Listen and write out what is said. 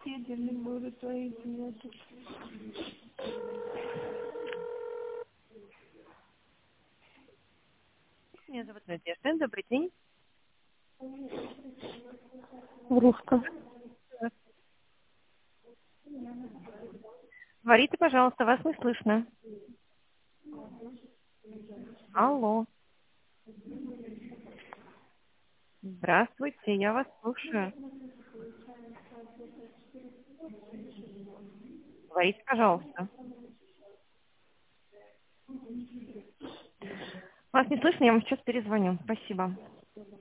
Соседями будут твои нету. Меня зовут Надежда. Добрый день. Врушка. Говорите, пожалуйста, вас не слышно. Алло. Здравствуйте, я вас слушаю. Говорите, пожалуйста. Вас не слышно, я вам сейчас перезвоню. Спасибо.